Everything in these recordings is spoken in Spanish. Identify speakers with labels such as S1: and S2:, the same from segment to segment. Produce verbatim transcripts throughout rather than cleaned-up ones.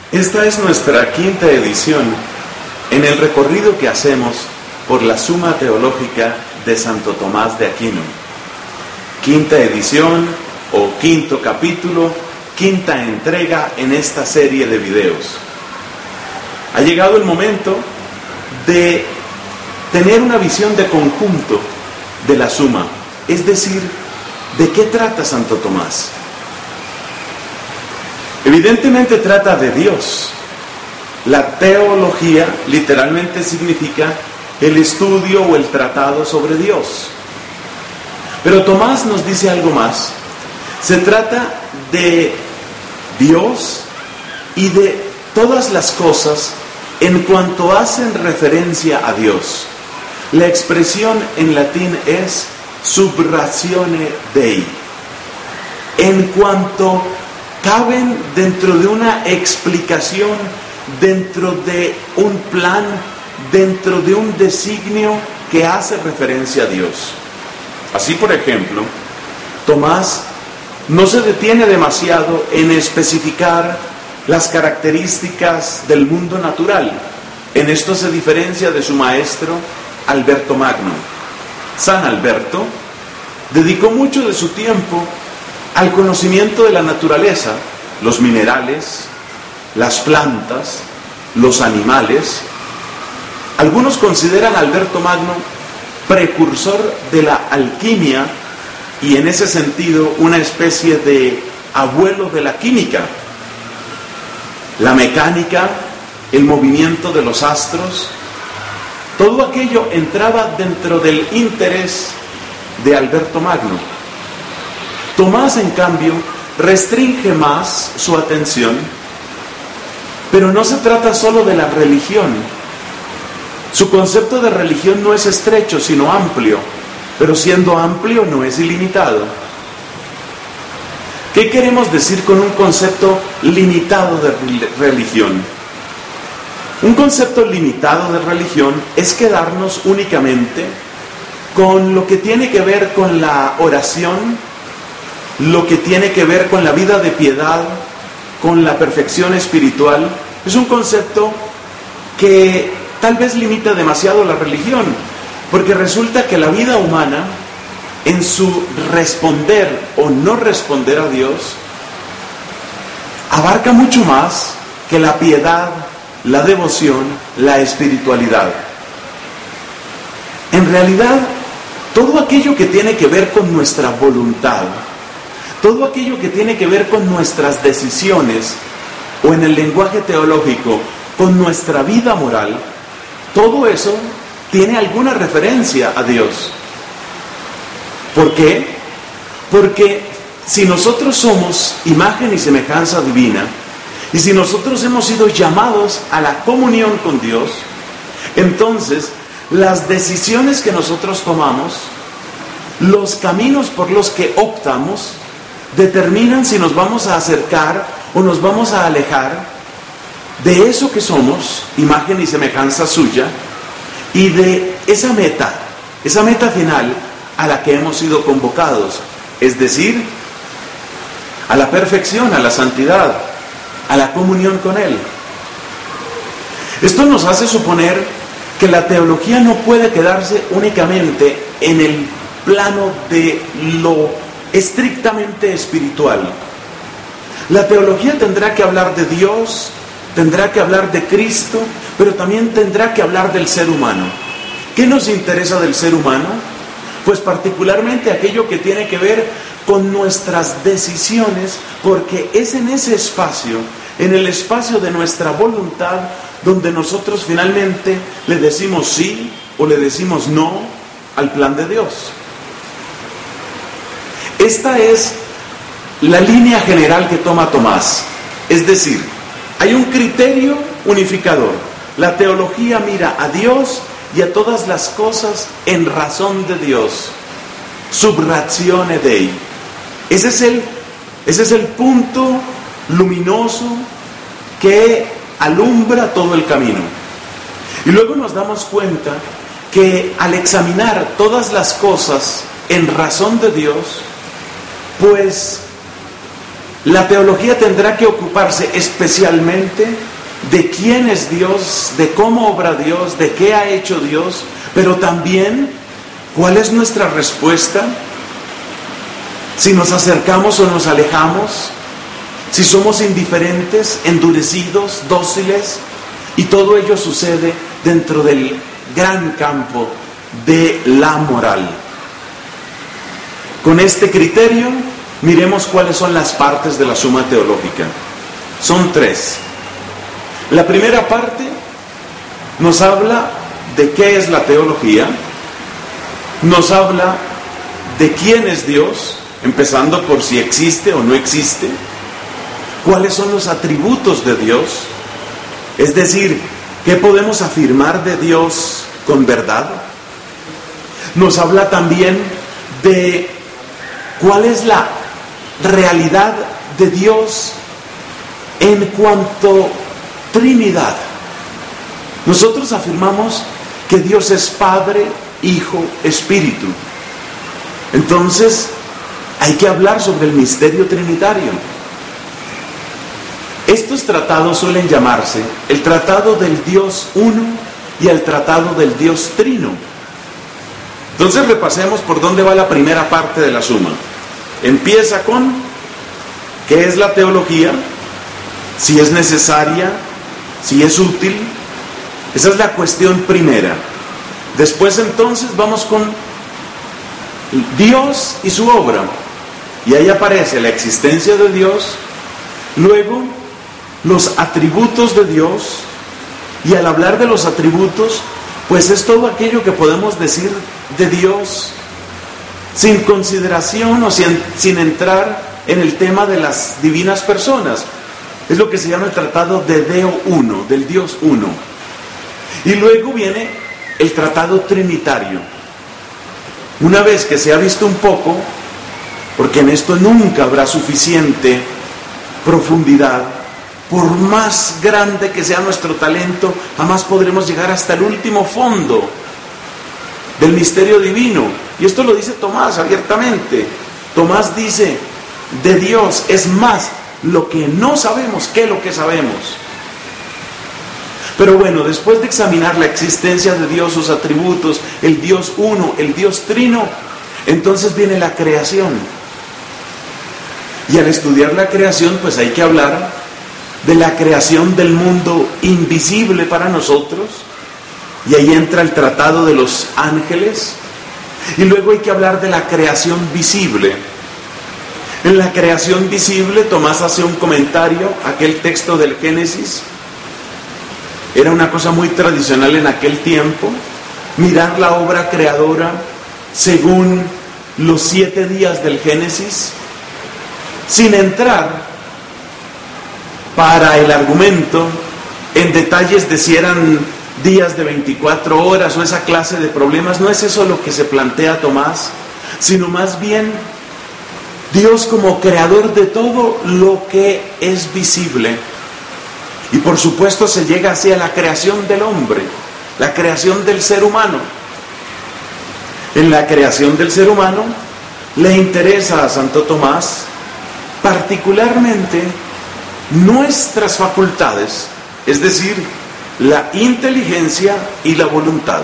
S1: Esta es nuestra quinta edición en el recorrido que hacemos por la Suma Teológica de Santo Tomás de Aquino. Quinta edición o quinto capítulo, quinta entrega en esta serie de videos. Ha llegado el momento de tener una visión de conjunto de la Suma, es decir, ¿de qué trata Santo Tomás? Evidentemente trata de Dios. La teología literalmente significa el estudio o el tratado sobre Dios. Pero Tomás nos dice algo más. Se trata de Dios y de todas las cosas en cuanto hacen referencia a Dios. La expresión en latín es sub ratione Dei. En cuanto caben dentro de una explicación, dentro de un plan, dentro de un designio que hace referencia a Dios. Así, por ejemplo, Tomás no se detiene demasiado en especificar las características del mundo natural. En esto se diferencia de su maestro Alberto Magno. San Alberto dedicó mucho de su tiempo al conocimiento de la naturaleza, los minerales, las plantas, los animales. Algunos consideran a Alberto Magno precursor de la alquimia y en ese sentido una especie de abuelo de la química. La mecánica, el movimiento de los astros, todo aquello entraba dentro del interés de Alberto Magno. Tomás, en cambio, restringe más su atención, pero no se trata solo de la religión. Su concepto de religión no es estrecho, sino amplio, pero siendo amplio no es ilimitado. ¿Qué queremos decir con un concepto limitado de religión? Un concepto limitado de religión es quedarnos únicamente con lo que tiene que ver con la oración, lo que tiene que ver con la vida de piedad, con la perfección espiritual. Es un concepto que tal vez limita demasiado la religión, porque resulta que la vida humana, en su responder o no responder a Dios, abarca mucho más que la piedad, la devoción, la espiritualidad. En realidad, todo aquello que tiene que ver con nuestra voluntad, todo aquello que tiene que ver con nuestras decisiones, o en el lenguaje teológico, con nuestra vida moral, todo eso tiene alguna referencia a Dios. ¿Por qué? Porque si nosotros somos imagen y semejanza divina, y si nosotros hemos sido llamados a la comunión con Dios, entonces las decisiones que nosotros tomamos, los caminos por los que optamos, determinan si nos vamos a acercar o nos vamos a alejar de eso que somos, imagen y semejanza suya, y de esa meta, esa meta final a la que hemos sido convocados, es decir, a la perfección, a la santidad, a la comunión con Él. Esto nos hace suponer que la teología no puede quedarse únicamente en el plano de lo estrictamente espiritual. La teología tendrá que hablar de Dios, tendrá que hablar de Cristo, pero también tendrá que hablar del ser humano. ¿Qué nos interesa del ser humano? Pues particularmente aquello que tiene que ver con nuestras decisiones, porque es en ese espacio, en el espacio de nuestra voluntad, donde nosotros finalmente le decimos sí o le decimos no al plan de Dios. Esta es la línea general que toma Tomás. Es decir, hay un criterio unificador. La teología mira a Dios y a todas las cosas en razón de Dios. Sub ratione Dei. Ese es el, ese es el punto luminoso que alumbra todo el camino. Y luego nos damos cuenta que al examinar todas las cosas en razón de Dios, pues la teología tendrá que ocuparse especialmente de quién es Dios, de cómo obra Dios, de qué ha hecho Dios, pero también cuál es nuestra respuesta, si nos acercamos o nos alejamos, si somos indiferentes, endurecidos, dóciles, y todo ello sucede dentro del gran campo de la moral. Con este criterio, miremos cuáles son las partes de la Suma Teológica. Son tres. La primera parte nos habla de qué es la teología, nos habla de quién es Dios, empezando por si existe o no existe, cuáles son los atributos de Dios, es decir, qué podemos afirmar de Dios con verdad. Nos habla también de cuál es la realidad de Dios en cuanto Trinidad. Nosotros afirmamos que Dios es Padre, Hijo, Espíritu. Entonces, hay que hablar sobre el misterio trinitario. Estos tratados suelen llamarse el tratado del Dios Uno y el tratado del Dios Trino. Entonces repasemos por dónde va la primera parte de la Suma. Empieza con qué es la teología, si es necesaria, si es útil. Esa es la cuestión primera. Después entonces vamos con Dios y su obra. Y ahí aparece la existencia de Dios, luego los atributos de Dios, y al hablar de los atributos, pues es todo aquello que podemos decir de Dios sin consideración o sin, sin entrar en el tema de las divinas personas. Es lo que se llama el tratado de Deo Uno, del Dios Uno. Y luego viene el tratado trinitario. Una vez que se ha visto un poco, porque en esto nunca habrá suficiente profundidad, por más grande que sea nuestro talento, jamás podremos llegar hasta el último fondo del misterio divino. Y esto lo dice Tomás abiertamente. Tomás dice, de Dios es más lo que no sabemos que lo que sabemos. Pero bueno, después de examinar la existencia de Dios, sus atributos, el Dios Uno, el Dios Trino, entonces viene la creación. Y al estudiar la creación, pues hay que hablar de la creación del mundo invisible para nosotros, y ahí entra el tratado de los ángeles, y luego hay que hablar de la creación visible. En la creación visible, Tomás hace un comentario, aquel texto del Génesis, era una cosa muy tradicional en aquel tiempo, mirar la obra creadora según los siete días del Génesis, sin entrar para el argumento en detalles de si eran días de veinticuatro horas o esa clase de problemas. No es eso lo que se plantea Tomás, sino más bien Dios como creador de todo lo que es visible. Y por supuesto se llega hacia la creación del hombre, la creación del ser humano. En la creación del ser humano le interesa a Santo Tomás particularmente nuestras facultades, es decir, la inteligencia y la voluntad.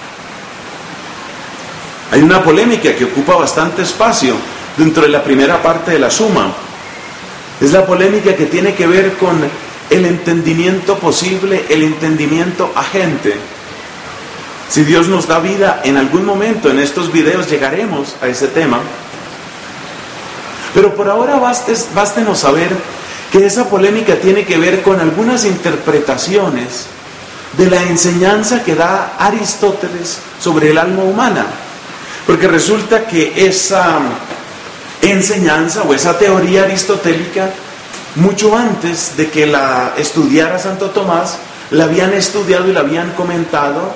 S1: Hay una polémica que ocupa bastante espacio dentro de la primera parte de la Suma. Es la polémica que tiene que ver con el entendimiento posible, el entendimiento agente. Si Dios nos da vida, en algún momento en estos videos llegaremos a ese tema. Pero por ahora bastes, bástenos saber que esa polémica tiene que ver con algunas interpretaciones de la enseñanza que da Aristóteles sobre el alma humana. Porque resulta que esa enseñanza o esa teoría aristotélica, mucho antes de que la estudiara Santo Tomás, la habían estudiado y la habían comentado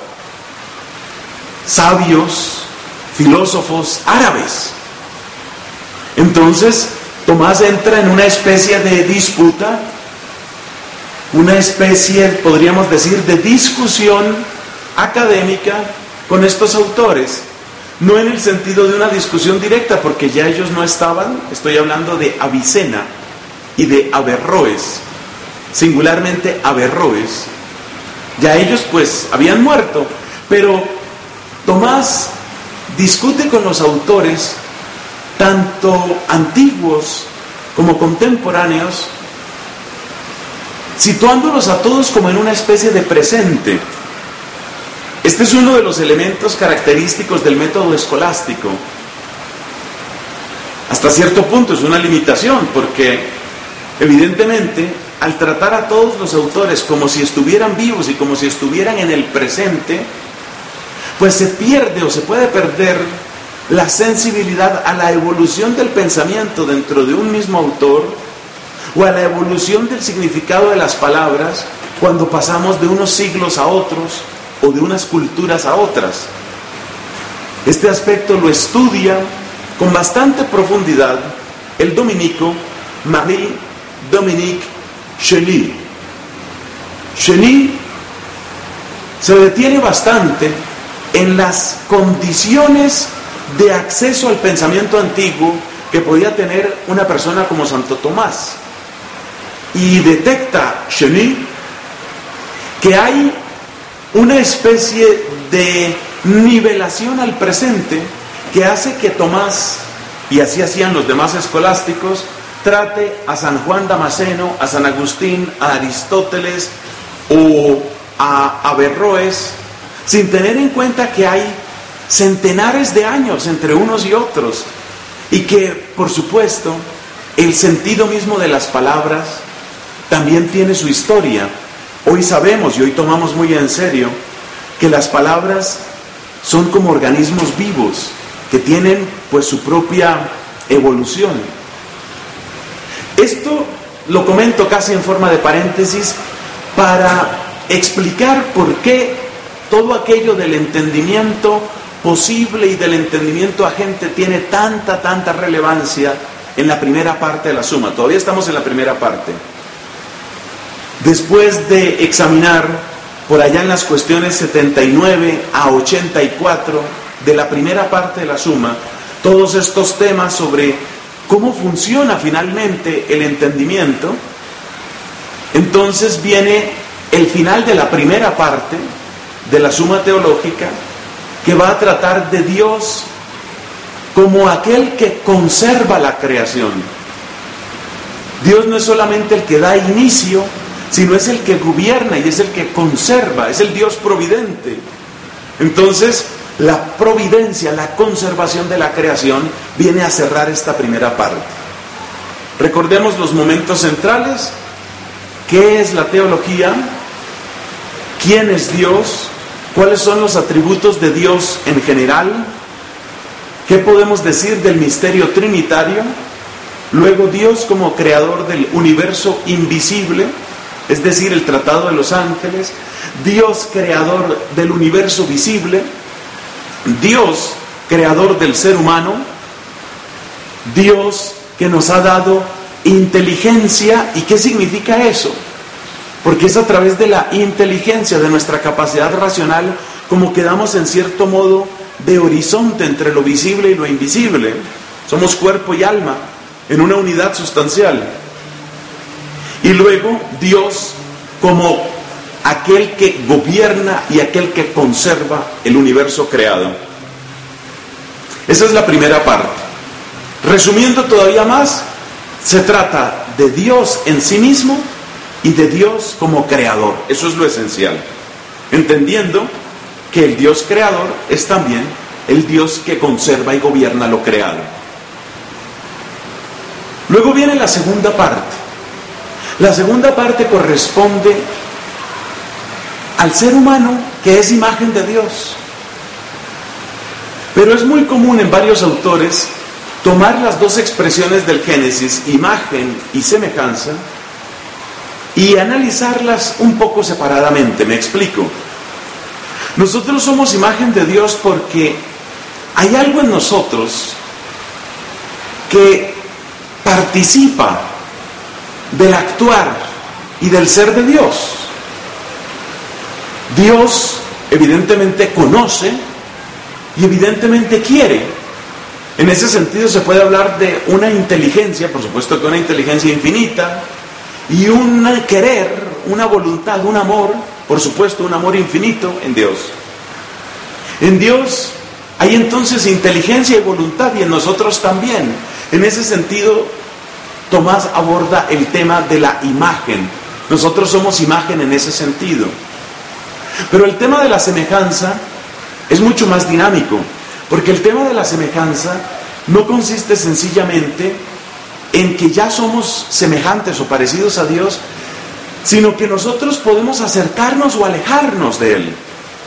S1: sabios, filósofos árabes. Entonces, Tomás entra en una especie de disputa, una especie, podríamos decir, de discusión académica con estos autores. No en el sentido de una discusión directa, porque ya ellos no estaban, estoy hablando de Avicena, y de Averroes, singularmente Averroes. Ya ellos pues habían muerto, pero Tomás discute con los autores, tanto antiguos como contemporáneos, situándolos a todos como en una especie de presente. Este es uno de los elementos característicos del método escolástico. Hasta cierto punto es una limitación, porque evidentemente al tratar a todos los autores como si estuvieran vivos y como si estuvieran en el presente, pues se pierde o se puede perder la sensibilidad a la evolución del pensamiento dentro de un mismo autor, o a la evolución del significado de las palabras cuando pasamos de unos siglos a otros o de unas culturas a otras. Este aspecto lo estudia con bastante profundidad el dominico Marie-Dominique Cheny. Cheny se detiene bastante en las condiciones de acceso al pensamiento antiguo que podía tener una persona como Santo Tomás. Y detecta Cheny que hay una especie de nivelación al presente que hace que Tomás, y así hacían los demás escolásticos, trate a San Juan Damasceno, a San Agustín, a Aristóteles o a Averroes, sin tener en cuenta que hay centenares de años entre unos y otros, y que, por supuesto, el sentido mismo de las palabras también tiene su historia. Hoy sabemos y hoy tomamos muy en serio que las palabras son como organismos vivos que tienen pues su propia evolución. Esto lo comento casi en forma de paréntesis para explicar por qué todo aquello del entendimiento posible y del entendimiento agente tiene tanta, tanta relevancia en la primera parte de la suma. Todavía estamos en la primera parte. Después de examinar por allá en las cuestiones setenta y nueve a ochenta y cuatro de la primera parte de la suma, todos estos temas sobre cómo funciona finalmente el entendimiento, entonces viene el final de la primera parte de la suma teológica, que va a tratar de Dios como aquel que conserva la creación. Dios no es solamente el que da inicio, sino es el que gobierna y es el que conserva, es el Dios providente. Entonces, la providencia, la conservación de la creación viene a cerrar esta primera parte. Recordemos los momentos centrales. ¿Qué es la teología? ¿Quién es Dios? ¿Cuáles son los atributos de Dios en general? ¿Qué podemos decir del misterio trinitario? Luego, Dios como creador del universo invisible, es decir, el tratado de los ángeles. Dios creador del universo visible. Dios creador del ser humano. Dios que nos ha dado inteligencia. ¿Y qué significa eso? Porque es a través de la inteligencia, de nuestra capacidad racional, como quedamos en cierto modo de horizonte entre lo visible y lo invisible. Somos cuerpo y alma en una unidad sustancial. Y luego Dios como aquel que gobierna y aquel que conserva el universo creado. Esa es la primera parte. Resumiendo todavía más, se trata de Dios en sí mismo y de Dios como creador. Eso es lo esencial. Entendiendo que el Dios creador es también el Dios que conserva y gobierna lo creado. Luego viene la segunda parte. La segunda parte corresponde al ser humano, que es imagen de Dios. Pero es muy común en varios autores tomar las dos expresiones del Génesis, imagen y semejanza, y analizarlas un poco separadamente. Me explico. Nosotros somos imagen de Dios porque hay algo en nosotros que participa del actuar y del ser de Dios. Dios evidentemente conoce y evidentemente quiere, En ese sentido se puede hablar de una inteligencia, por supuesto que una inteligencia infinita, y un querer, una voluntad, un amor, por supuesto un amor infinito en Dios. En Dios hay entonces inteligencia y voluntad, y en nosotros también. En ese sentido, Tomás aborda el tema de la imagen. Nosotros somos imagen en ese sentido. Pero el tema de la semejanza es mucho más dinámico, porque el tema de la semejanza no consiste sencillamente en que ya somos semejantes o parecidos a Dios, sino que nosotros podemos acercarnos o alejarnos de Él.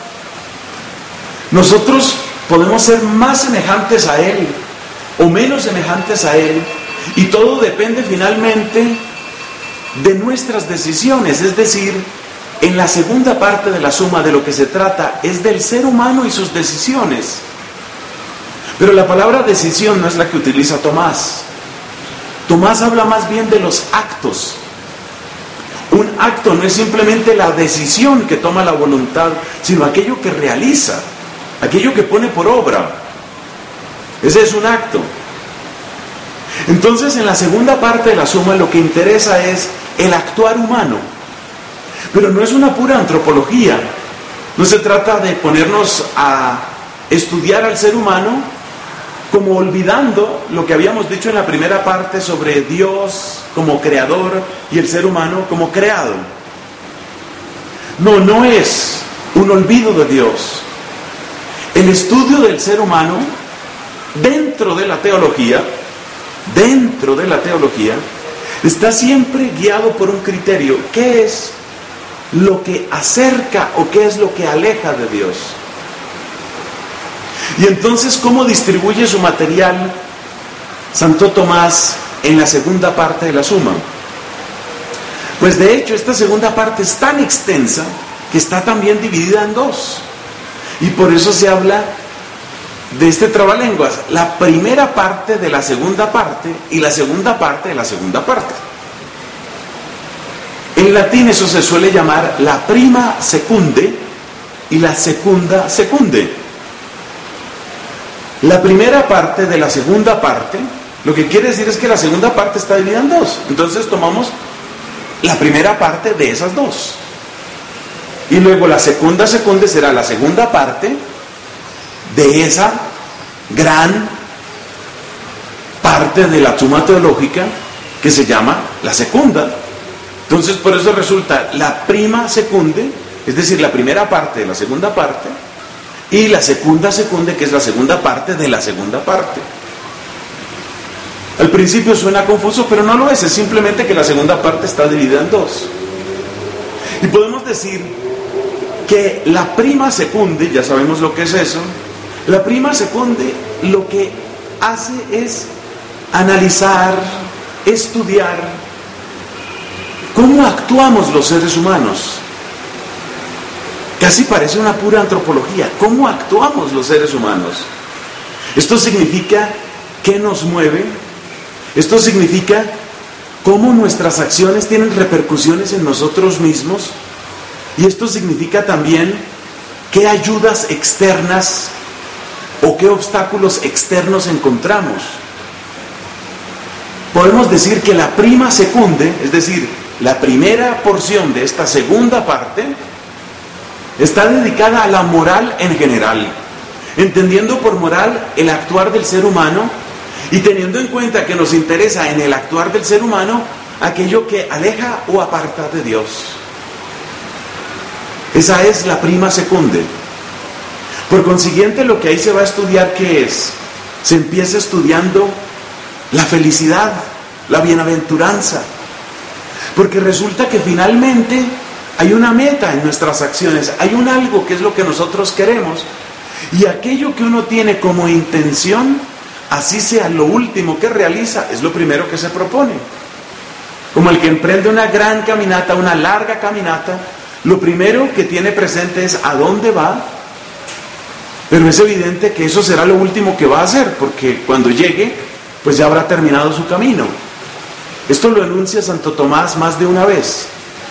S1: Nosotros podemos ser más semejantes a Él o menos semejantes a Él, y todo depende finalmente de nuestras decisiones. Es decir, en la segunda parte de la suma de lo que se trata es del ser humano y sus decisiones. Pero la palabra decisión no es la que utiliza Tomás. Tomás habla más bien de los actos. Un acto no es simplemente la decisión que toma la voluntad, sino aquello que realiza, aquello que pone por obra. Ese es un acto. Entonces, en la segunda parte de la suma lo que interesa es el actuar humano. Pero no es una pura antropología. No se trata de ponernos a estudiar al ser humano como olvidando lo que habíamos dicho en la primera parte sobre Dios como creador y el ser humano como creado. No, no es un olvido de Dios. El estudio del ser humano dentro de la teología, dentro de la teología, está siempre guiado por un criterio. ¿Qué es lo que acerca o qué es lo que aleja de Dios? Y entonces, ¿cómo distribuye su material Santo Tomás en la segunda parte de la suma? Pues de hecho, esta segunda parte es tan extensa que está también dividida en dos. Y por eso se habla de este trabalenguas, la primera parte de la segunda parte y la segunda parte de la segunda parte. En latín eso se suele llamar la prima secunde y la secunda secunde. La primera parte de la segunda parte, lo que quiere decir es que la segunda parte está dividida en dos. Entonces tomamos la primera parte de esas dos. Y luego la segunda secunde será la segunda parte de esa gran parte de la suma teológica que se llama la segunda. Entonces por eso resulta la prima secunde, es decir, la primera parte de la segunda parte, y la segunda secunde, que es la segunda parte de la segunda parte. Al principio suena confuso, pero no lo es, es simplemente que la segunda parte está dividida en dos. Y podemos decir que la prima secunde, ya sabemos lo que es eso, la prima secunde lo que hace es analizar, estudiar cómo actuamos los seres humanos. Casi parece una pura antropología. ¿Cómo actuamos los seres humanos? Esto significa qué nos mueve. Esto significa cómo nuestras acciones tienen repercusiones en nosotros mismos. Y esto significa también qué ayudas externas o qué obstáculos externos encontramos. Podemos decir que la prima secunde, es decir, la primera porción de esta segunda parte, está dedicada a la moral en general, entendiendo por moral el actuar del ser humano y teniendo en cuenta que nos interesa en el actuar del ser humano aquello que aleja o aparta de Dios. Esa es la prima secunde. Por consiguiente, lo que ahí se va a estudiar, ¿qué es? Se empieza estudiando la felicidad, la bienaventuranza, porque resulta que finalmente hay una meta en nuestras acciones, hay un algo que es lo que nosotros queremos, y aquello que uno tiene como intención, así sea lo último que realiza, es lo primero que se propone. Como el que emprende una gran caminata, una larga caminata, lo primero que tiene presente es a dónde va, pero es evidente que eso será lo último que va a hacer, porque cuando llegue, pues ya habrá terminado su camino. Esto lo enuncia Santo Tomás más de una vez.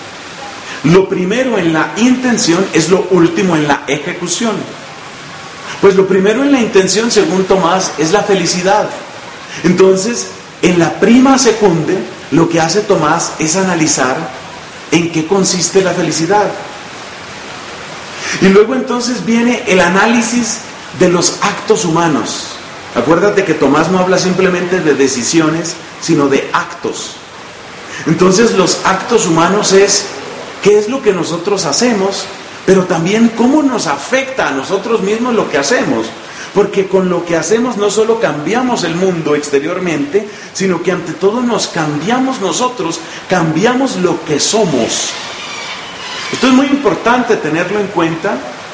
S1: Lo primero en la intención es lo último en la ejecución. Pues lo primero en la intención, según Tomás, es la felicidad. Entonces, en la prima secunde, lo que hace Tomás es analizar en qué consiste la felicidad. Y luego entonces viene el análisis de los actos humanos. Acuérdate que Tomás no habla simplemente de decisiones, sino de actos. Entonces los actos humanos es qué es lo que nosotros hacemos, pero también cómo nos afecta a nosotros mismos lo que hacemos. Porque con lo que hacemos no solo cambiamos el mundo exteriormente, sino que ante todo nos cambiamos nosotros, cambiamos lo que somos. Esto es muy importante tenerlo en cuenta,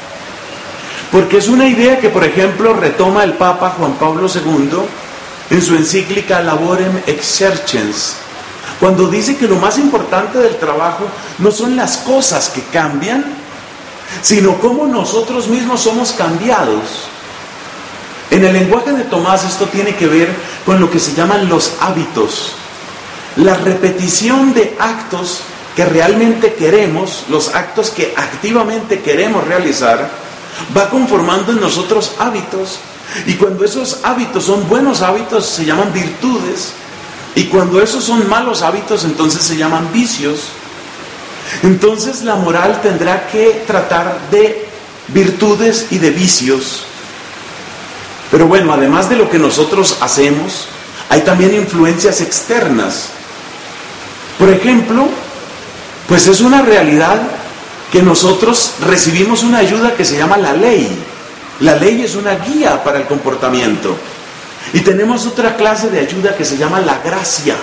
S1: porque es una idea que, por ejemplo, retoma el Papa Juan Pablo segundo en su encíclica Laborem Exercens, cuando dice que lo más importante del trabajo no son las cosas que cambian, sino cómo nosotros mismos somos cambiados. En el lenguaje de Tomás esto tiene que ver con lo que se llaman los hábitos, la repetición de actos que realmente queremos, los actos que activamente queremos realizar, va conformando en nosotros hábitos, y cuando esos hábitos son buenos hábitos se llaman virtudes, y cuando esos son malos hábitos entonces se llaman vicios. Entonces la moral tendrá que tratar de virtudes y de vicios. Pero bueno, además de lo que nosotros hacemos, hay también influencias externas. Por ejemplo, pues es una realidad que nosotros recibimos una ayuda que se llama la ley. La ley es una guía para el comportamiento. Y tenemos otra clase de ayuda que se llama la gracia.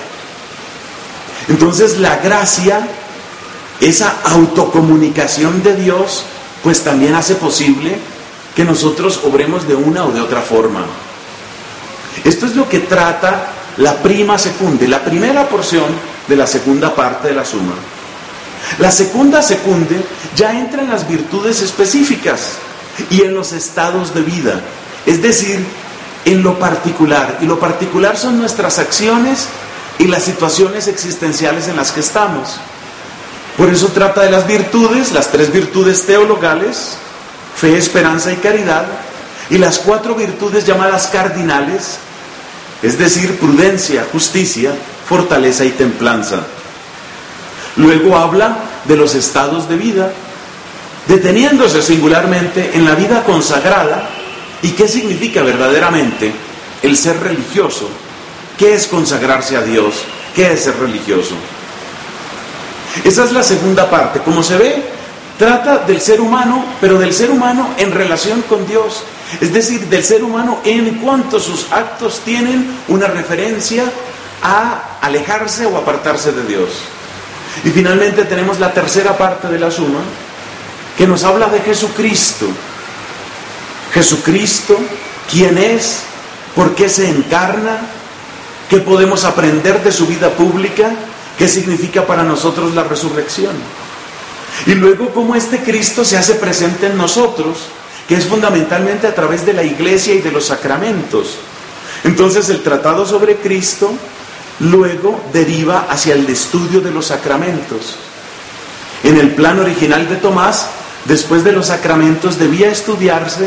S1: Entonces la gracia, esa autocomunicación de Dios, pues también hace posible que nosotros obremos de una o de otra forma. Esto es lo que trata la prima secunde, la primera porción de la segunda parte de la suma. La segunda secunde ya entra en las virtudes específicas y en los estados de vida, es decir, en lo particular. Y lo particular son nuestras acciones y las situaciones existenciales en las que estamos. Por eso trata de las virtudes, las tres virtudes teologales: fe, esperanza y caridad, y las cuatro virtudes llamadas cardinales, es decir, prudencia, justicia, fortaleza y templanza. Luego habla de los estados de vida, deteniéndose singularmente en la vida consagrada y qué significa verdaderamente el ser religioso, qué es consagrarse a Dios, qué es ser religioso. Esa es la segunda parte. Como se ve, trata del ser humano, pero del ser humano en relación con Dios, es decir, del ser humano en cuanto sus actos tienen una referencia a alejarse o apartarse de Dios. Y finalmente tenemos la tercera parte de la suma, que nos habla de Jesucristo. Jesucristo, quién es, por qué se encarna, qué podemos aprender de su vida pública, qué significa para nosotros la resurrección. Y luego cómo este Cristo se hace presente en nosotros, que es fundamentalmente a través de la iglesia y de los sacramentos. Entonces el tratado sobre Cristo luego deriva hacia el estudio de los sacramentos. En el plan original de Tomás, después de los sacramentos debía estudiarse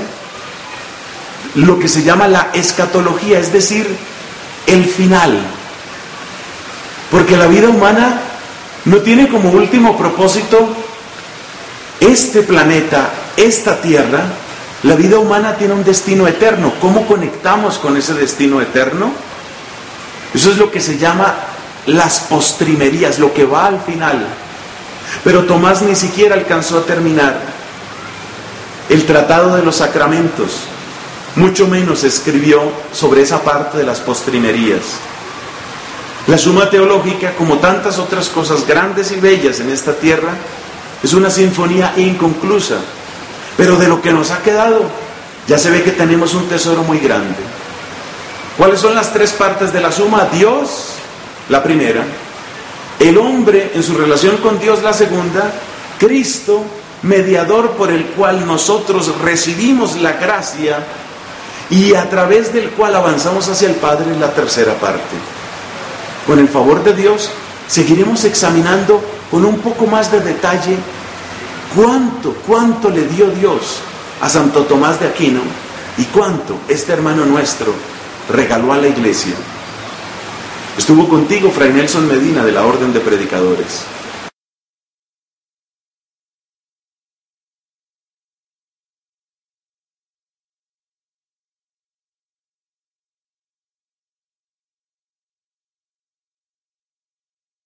S1: lo que se llama la escatología, es decir, el final. Porque la vida humana no tiene como último propósito este planeta, esta tierra. La vida humana tiene un destino eterno. ¿Cómo conectamos con ese destino eterno? Eso es lo que se llama las postrimerías, lo que va al final. Pero Tomás ni siquiera alcanzó a terminar el tratado de los sacramentos, mucho menos escribió sobre esa parte de las postrimerías. La suma teológica, como tantas otras cosas grandes y bellas en esta tierra, es una sinfonía inconclusa, pero de lo que nos ha quedado, ya se ve que tenemos un tesoro muy grande. ¿Cuáles son las tres partes de la suma? Dios, la primera; el hombre en su relación con Dios, la segunda; Cristo, mediador por el cual nosotros recibimos la gracia y a través del cual avanzamos hacia el Padre, la tercera parte. Con el favor de Dios, seguiremos examinando con un poco más de detalle cuánto, cuánto le dio Dios a Santo Tomás de Aquino ¿Y cuánto este hermano nuestro regaló a la iglesia? Estuvo contigo Fray Nelson Medina de la Orden de Predicadores.